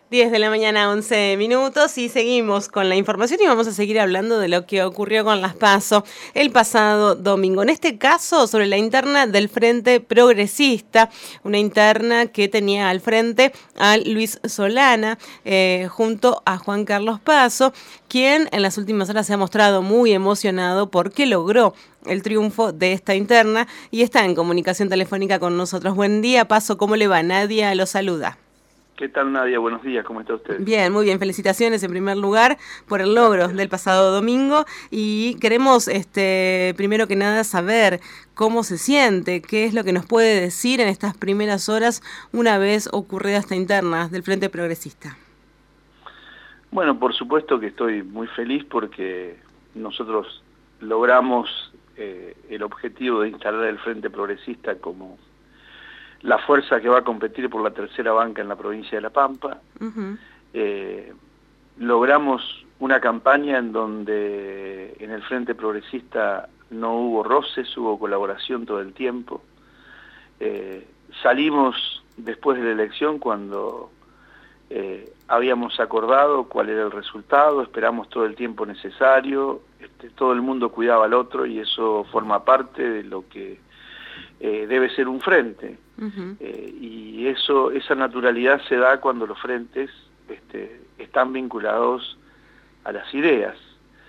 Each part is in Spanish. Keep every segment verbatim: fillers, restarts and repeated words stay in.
diez de la mañana, once minutos, y seguimos con la información y vamos a seguir hablando de lo que ocurrió con las PASO el pasado domingo. En este caso, sobre la interna del Frente Progresista, una interna que tenía al frente a Luis Solana, eh, junto a Juan Carlos Paso, quien en las últimas horas se ha mostrado muy emocionado porque logró el triunfo de esta interna y está en comunicación telefónica con nosotros. Buen día, Paso, ¿cómo le va? Nadia lo saluda. ¿Qué tal, Nadia? Buenos días, ¿cómo está usted? Bien, muy bien. Felicitaciones en primer lugar por el logro Gracias. del pasado domingo y queremos, este, primero que nada, saber cómo se siente, qué es lo que nos puede decir en estas primeras horas una vez ocurrida esta interna del Frente Progresista. Bueno, por supuesto que estoy muy feliz porque nosotros logramos eh, el objetivo de instalar el Frente Progresista como la fuerza que va a competir por la tercera banca en la provincia de La Pampa. Uh-huh. eh, logramos una campaña en donde en el Frente Progresista no hubo roces, hubo colaboración todo el tiempo. Eh, salimos después de la elección cuando eh, habíamos acordado cuál era el resultado, esperamos todo el tiempo necesario, este, todo el mundo cuidaba al otro y eso forma parte de lo que eh, debe ser un frente. Uh-huh. eh, y eso, esa naturalidad se da cuando los frentes este, están vinculados a las ideas.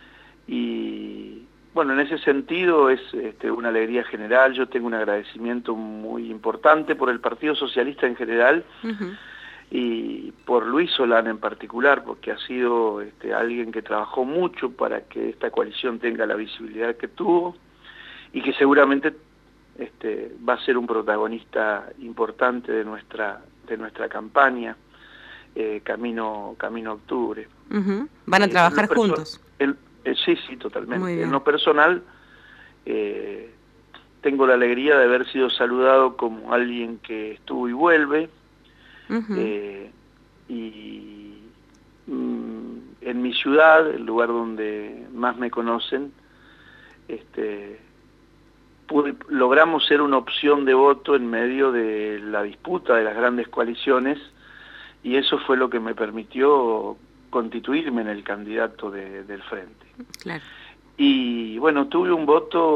Y bueno, en ese sentido es este, una alegría general. Yo tengo un agradecimiento muy importante por el Partido Socialista en general. Uh-huh. Y por Luis Solana en particular, porque ha sido este, alguien que trabajó mucho para que esta coalición tenga la visibilidad que tuvo y que seguramente este, va a ser un protagonista importante de nuestra, de nuestra campaña eh, camino, camino a octubre. Uh-huh. ¿Van a trabajar eh, juntos? El, eh, sí, sí, totalmente. En lo personal, eh, tengo la alegría de haber sido saludado como alguien que estuvo y vuelve. Uh-huh. eh, y mm, en mi ciudad, el lugar donde más me conocen, este, pude, logramos ser una opción de voto en medio de la disputa de las grandes coaliciones y eso fue lo que me permitió constituirme en el candidato de, del frente. Claro. Y bueno, tuve un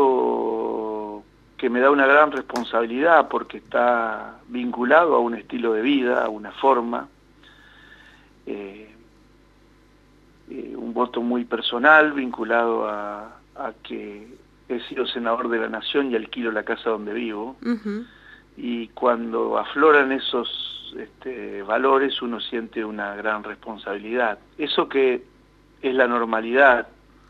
voto que me da una gran responsabilidad porque está vinculado a un estilo de vida, a una forma, eh, eh, un voto muy personal, vinculado a, a que he sido senador de la Nación y alquilo la casa donde vivo, uh-huh. Y cuando afloran esos este, valores uno siente una gran responsabilidad. Eso que es la normalidad,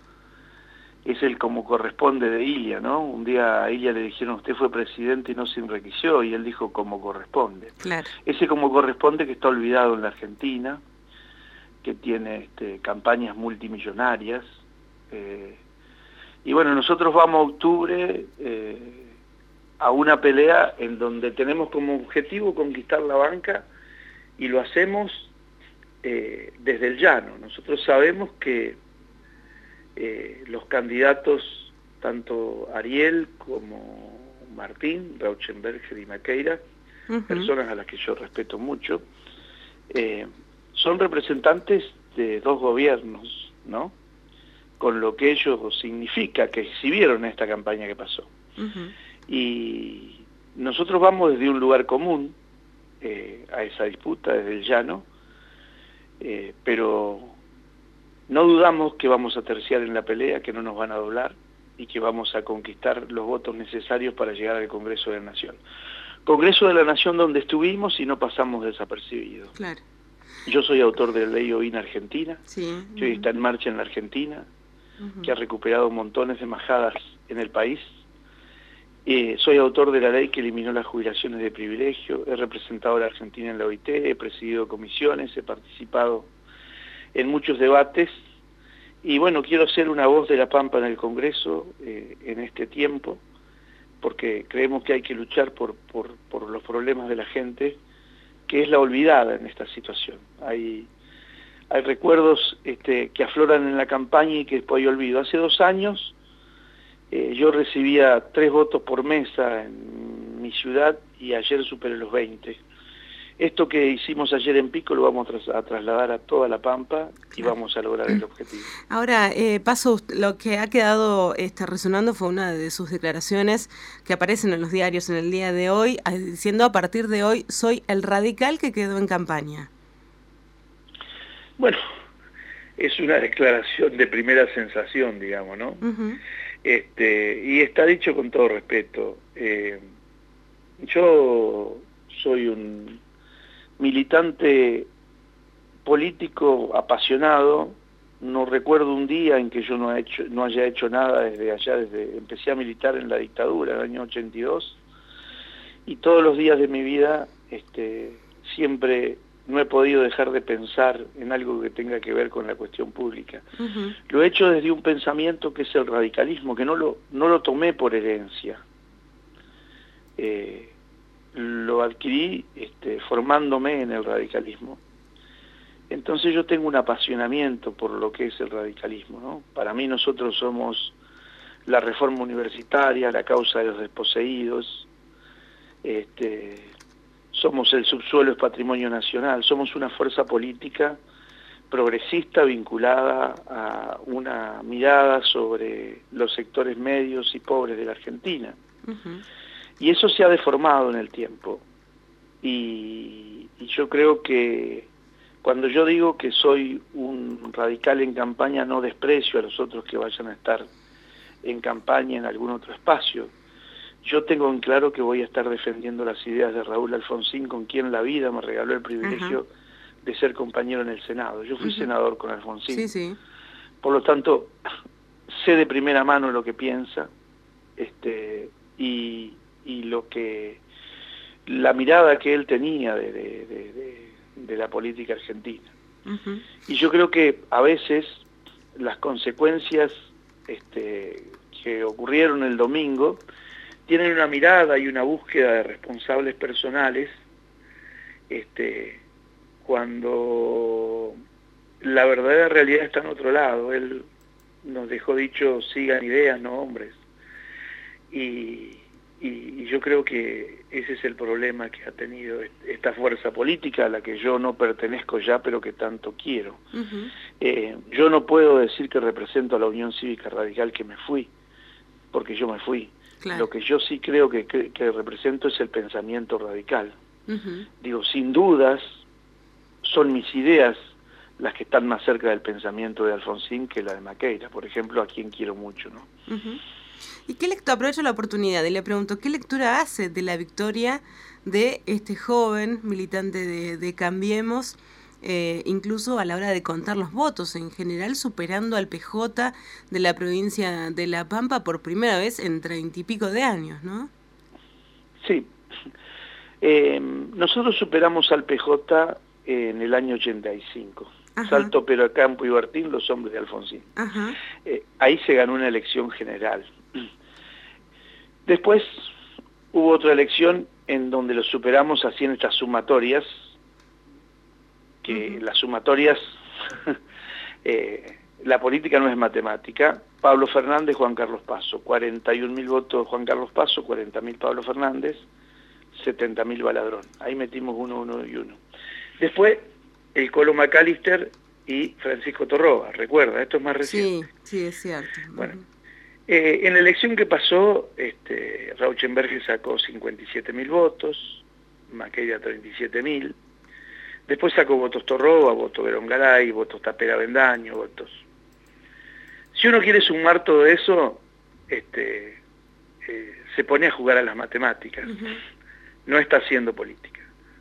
es el como corresponde de Ilia, ¿no? Un día a Ilia le dijeron, usted fue presidente y no se enriqueció, y él dijo como corresponde. Claro. Ese como corresponde que está olvidado en la Argentina, que tiene este, campañas multimillonarias. Eh, y bueno, nosotros vamos a octubre eh, a una pelea en donde tenemos como objetivo conquistar la banca y lo hacemos eh, desde el llano. Nosotros sabemos que Eh, los candidatos, tanto Ariel como Martín, Rauschenberger y Maqueira, uh-huh. personas a las que yo respeto mucho, eh, son representantes de dos gobiernos, ¿no? Con lo que ello significa, que exhibieron en esta campaña que pasó. Uh-huh. Y nosotros vamos desde un lugar común eh, a esa disputa, desde el llano, eh, pero no dudamos que vamos a terciar en la pelea, que no nos van a doblar y que vamos a conquistar los votos necesarios para llegar al Congreso de la Nación. Congreso de la Nación donde estuvimos y no pasamos desapercibidos. Claro. Yo soy autor de la ley Ovina Argentina, sí. que hoy está en marcha en la Argentina, uh-huh. que ha recuperado montones de majadas en el país. Eh, soy autor de la ley que eliminó las jubilaciones de privilegio, he representado a la Argentina en la O I T, he presidido comisiones, he participado en muchos debates, y bueno, quiero ser una voz de La Pampa en el Congreso eh, en este tiempo, porque creemos que hay que luchar por, por, por los problemas de la gente, que es la olvidada en esta situación. Hay, hay recuerdos este, que afloran en la campaña y que después hay olvido. Hace dos años eh, yo recibía tres votos por mesa en mi ciudad y ayer superé los veinte. esto que hicimos ayer en Pico lo vamos a, tras a trasladar a toda La Pampa y vamos a lograr el objetivo. Ahora, eh, Paso, lo que ha quedado este, resonando fue una de sus declaraciones que aparecen en los diarios en el día de hoy, diciendo a partir de hoy soy el radical que quedó en campaña. Bueno, es una declaración de primera sensación, digamos, ¿no? Uh-huh. Este, y está dicho con todo respeto. Eh, yo soy un militante político apasionado. No recuerdo un día en que yo no, he hecho, no haya hecho nada desde allá, desde empecé a militar en la dictadura en el año ochenta y dos, y todos los días de mi vida este, siempre no he podido dejar de pensar en algo que tenga que ver con la cuestión pública. Uh-huh. Lo he hecho desde un pensamiento que es el radicalismo, que no lo, no lo tomé por herencia. Eh, lo adquirí este, formándome en el radicalismo. Entonces yo tengo un apasionamiento por lo que es el radicalismo, ¿no? Para mí nosotros somos la reforma universitaria, la causa de los desposeídos, este, somos el subsuelo es patrimonio nacional, somos una fuerza política progresista vinculada a una mirada sobre los sectores medios y pobres de la Argentina. Uh-huh. Y eso se ha deformado en el tiempo. Y, y yo creo que cuando yo digo que soy un radical en campaña, no desprecio a los otros que vayan a estar en campaña en algún otro espacio. Yo tengo en claro que voy a estar defendiendo las ideas de Raúl Alfonsín, con quien la vida me regaló el privilegio uh-huh. de ser compañero en el Senado. Yo fui uh-huh. senador con Alfonsín. Sí, sí. Por lo tanto, sé de primera mano lo que piensa este, y, y lo que la mirada que él tenía de, de, de, de, de la política argentina. Uh-huh. Y yo creo que a veces las consecuencias este, que ocurrieron el domingo tienen una mirada y una búsqueda de responsables personales este, cuando la verdadera realidad está en otro lado. Él nos dejó dicho, sigan ideas, no hombres. Y, y, y yo creo que ese es el problema que ha tenido esta fuerza política a la que yo no pertenezco ya, pero que tanto quiero. Uh-huh. eh, yo no puedo decir que represento a la Unión Cívica Radical que me fui, porque yo me fui. Claro. Lo que yo sí creo que, que, que represento es el pensamiento radical. Uh-huh. Digo, sin dudas, son mis ideas las que están más cerca del pensamiento de Alfonsín que la de Maqueira, por ejemplo, a quien quiero mucho, ¿no? Uh-huh. ¿Y qué lectura? Aprovecho la oportunidad y le pregunto, ¿qué lectura hace de la victoria de este joven militante de, de Cambiemos, eh, incluso a la hora de contar los votos, en general superando al P J de la provincia de La Pampa por primera vez en treinta y pico de años, ¿no? Sí. Eh, nosotros superamos al P J en el año ochenta y cinco. Ajá. Salto, Perocampo y Bertín, los hombres de Alfonsín. Eh, ahí se ganó una elección general. Después hubo otra elección en donde lo superamos así en estas sumatorias, que uh-huh. las sumatorias, eh, la política no es matemática. Pablo Fernández, Juan Carlos Paso, cuarenta y un mil votos Juan Carlos Paso, cuarenta mil Pablo Fernández, setenta mil Baladrón. Ahí metimos uno, uno y uno. Después, el Colo Macalister y Francisco Torroba, recuerda, esto es más reciente. Sí, sí, es cierto. Bueno, eh, en la elección que pasó, este, Rauschenberg sacó cincuenta y siete mil votos, Maqueira treinta y siete mil, después sacó votos Torroba, votos Verón Garay, votos Tapera Bendaño, votos... Si uno quiere sumar todo eso, este, eh, se pone a jugar a las matemáticas, uh-huh. no está haciendo política.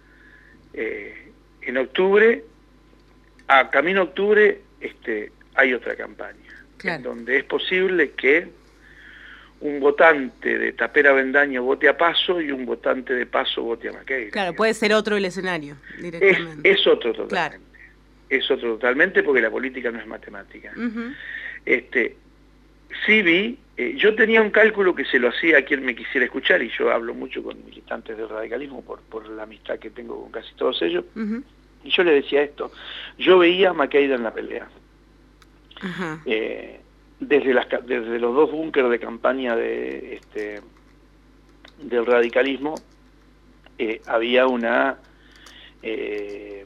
Eh, en octubre, a camino a octubre, este, hay otra campaña, claro. en donde es posible que un votante de Tapera Bendaño vote a Paso y un votante de Paso vote a Maqueira. Claro, puede ser otro el escenario, directamente. Es, es otro totalmente. Claro. Es otro totalmente porque la política no es matemática. Uh-huh. Este, sí vi, eh, yo tenía un cálculo que se lo hacía a quien me quisiera escuchar, y yo hablo mucho con militantes del radicalismo por, por la amistad que tengo con casi todos ellos, uh-huh. y yo le decía esto, yo veía a Maqueira en la pelea. Uh-huh. Eh, desde, las, desde los dos búnkeres de campaña de, este, del radicalismo, eh, había una eh,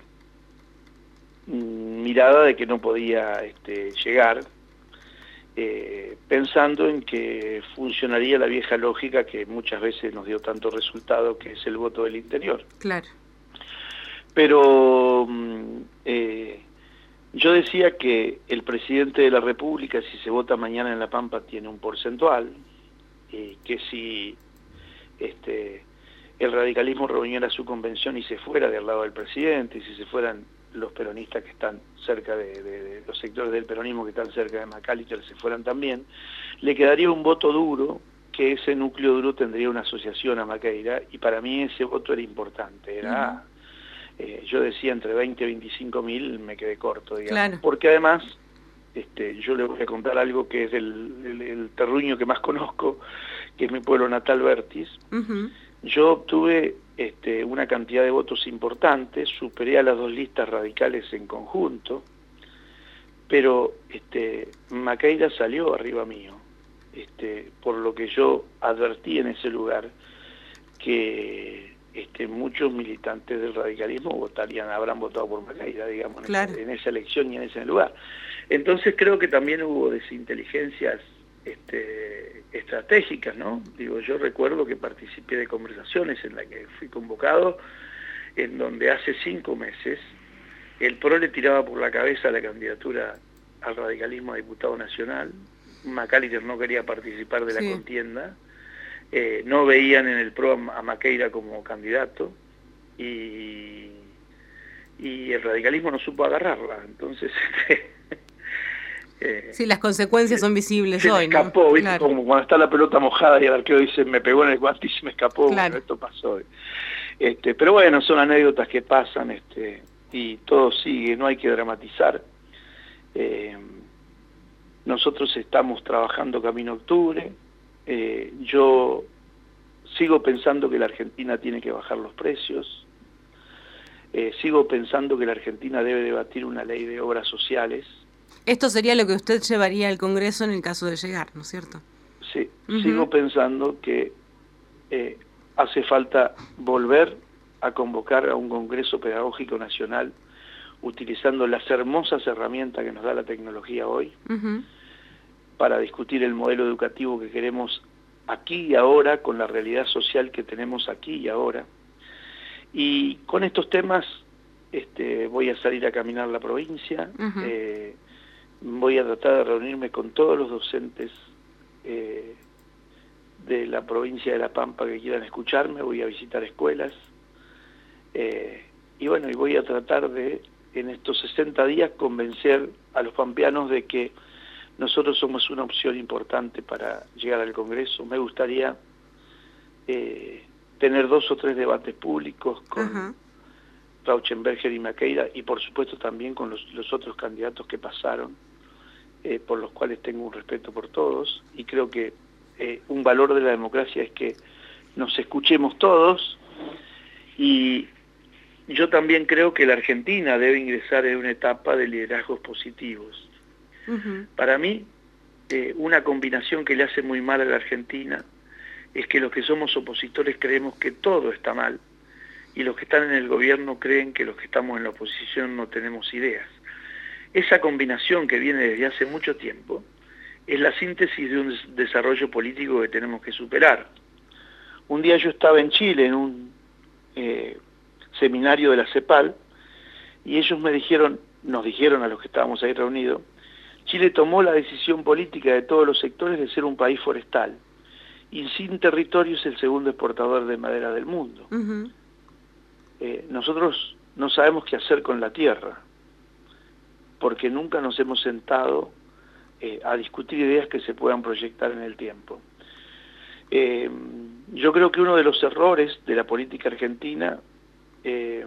mirada de que no podía este, llegar, eh, pensando en que funcionaría la vieja lógica que muchas veces nos dio tanto resultado, que es el voto del interior. Claro. Pero eh, yo decía que el presidente de la República, si se vota mañana en La Pampa, tiene un porcentual, y que si este, el radicalismo reuniera su convención y se fuera del lado del presidente, y si se fueran los peronistas que están cerca de, de, de los sectores del peronismo que están cerca de Macalister, se fueran también, le quedaría un voto duro, que ese núcleo duro tendría una asociación a Maqueira, y para mí ese voto era importante, era... Uh-huh. Eh, yo decía entre veinte y veinticinco mil, me quedé corto, digamos. Claro. Porque además, este, yo le voy a contar algo que es el, el, el terruño que más conozco, que es mi pueblo natal, Vertis. Uh-huh. Yo obtuve este, una cantidad de votos importantes, superé a las dos listas radicales en conjunto, pero este, Maqueira salió arriba mío, este, por lo que yo advertí en ese lugar que... Este, muchos militantes del radicalismo votarían, habrán votado por Maqueira, digamos, claro. en, esa, en esa elección y en ese lugar. Entonces creo que también hubo desinteligencias este, estratégicas, ¿no? Digo, yo recuerdo que participé de conversaciones en las que fui convocado, en donde hace cinco meses el P R O le tiraba por la cabeza la candidatura al radicalismo a diputado nacional, Macalister no quería participar de la sí. contienda, Eh, no veían en el P R O a Maqueira como candidato y, y el radicalismo no supo agarrarla, entonces eh, sí, las consecuencias son visibles se hoy, me escapó, ¿no? ¿viste? Claro. Como cuando está la pelota mojada y el arquero dice me pegó en el guante y se me escapó, claro. Bueno, esto pasó. Este, pero bueno, son anécdotas que pasan este, y todo sigue, no hay que dramatizar. Eh, nosotros estamos trabajando camino a octubre. Eh, yo sigo pensando que la Argentina tiene que bajar los precios, eh, sigo pensando que la Argentina debe debatir una ley de obras sociales. Esto sería lo que usted llevaría al Congreso en el caso de llegar, ¿no es cierto? Sí, uh-huh. Sigo pensando que eh, hace falta volver a convocar a un Congreso Pedagógico Nacional utilizando las hermosas herramientas que nos da la tecnología hoy, uh-huh. para discutir el modelo educativo que queremos aquí y ahora, con la realidad social que tenemos aquí y ahora. Y con estos temas este, voy a salir a caminar la provincia, uh-huh. eh, voy a tratar de reunirme con todos los docentes eh, de la provincia de La Pampa que quieran escucharme, voy a visitar escuelas, eh, y bueno, y voy a tratar de, en estos sesenta días, convencer a los pampeanos de que nosotros somos una opción importante para llegar al Congreso. Me gustaría eh, tener dos o tres debates públicos con uh-huh. Rauschenberger y Maqueira, y por supuesto también con los, los otros candidatos que pasaron, eh, por los cuales tengo un respeto por todos, y creo que eh, un valor de la democracia es que nos escuchemos todos, y yo también creo que la Argentina debe ingresar en una etapa de liderazgos positivos. Uh-huh. Para mí, eh, una combinación que le hace muy mal a la Argentina es que los que somos opositores creemos que todo está mal y los que están en el gobierno creen que los que estamos en la oposición no tenemos ideas. Esa combinación que viene desde hace mucho tiempo es la síntesis de un desarrollo político que tenemos que superar. Un día yo estaba en Chile en un eh, seminario de la CEPAL y ellos me dijeron, nos dijeron a los que estábamos ahí reunidos, Chile tomó la decisión política de todos los sectores de ser un país forestal y sin territorio es el segundo exportador de madera del mundo. Uh-huh. Eh, nosotros no sabemos qué hacer con la tierra porque nunca nos hemos sentado eh, a discutir ideas que se puedan proyectar en el tiempo. Eh, yo creo que uno de los errores de la política argentina eh,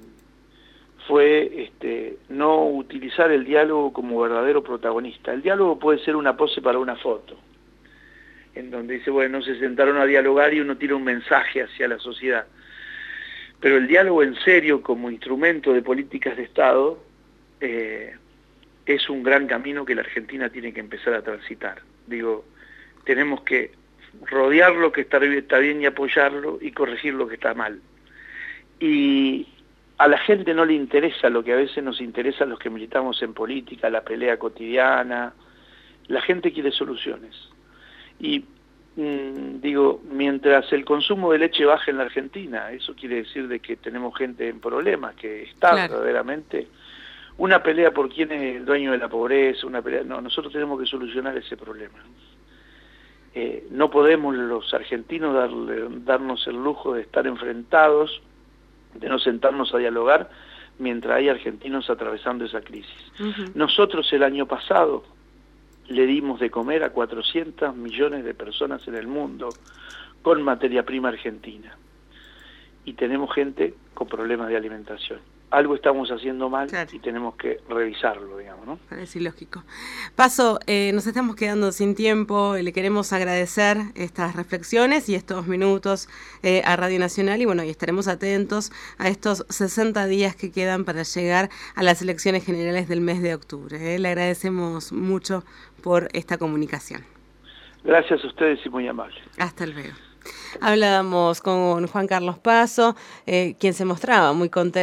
fue este, no utilizar el diálogo como verdadero protagonista. El diálogo puede ser una pose para una foto, en donde dice, bueno, se sentaron a dialogar y uno tira un mensaje hacia la sociedad. Pero el diálogo en serio como instrumento de políticas de Estado eh, es un gran camino que la Argentina tiene que empezar a transitar. Digo, tenemos que rodear lo que está bien y apoyarlo y corregir lo que está mal. Y a la gente no le interesa lo que a veces nos interesa a los que militamos en política, la pelea cotidiana. La gente quiere soluciones. Y mmm, digo, mientras el consumo de leche baje en la Argentina, eso quiere decir de que tenemos gente en problemas, que está claro. verdaderamente una pelea por quién es el dueño de la pobreza, una pelea. No, nosotros tenemos que solucionar ese problema. Eh, no podemos los argentinos darle, darnos el lujo de estar enfrentados, de no sentarnos a dialogar mientras hay argentinos atravesando esa crisis. Uh-huh. Nosotros el año pasado le dimos de comer a cuatrocientos millones de personas en el mundo con materia prima argentina. Y tenemos gente con problemas de alimentación. Algo estamos haciendo mal, claro. y tenemos que revisarlo, digamos, ¿no? Parece ilógico. Paso, eh, nos estamos quedando sin tiempo, le queremos agradecer estas reflexiones y estos minutos eh, a Radio Nacional, y bueno, y estaremos atentos a estos sesenta días que quedan para llegar a las elecciones generales del mes de octubre. Eh. Le agradecemos mucho por esta comunicación. Gracias a ustedes y muy amable. Hasta luego. Hablábamos con Juan Carlos Paso, eh, quien se mostraba muy contento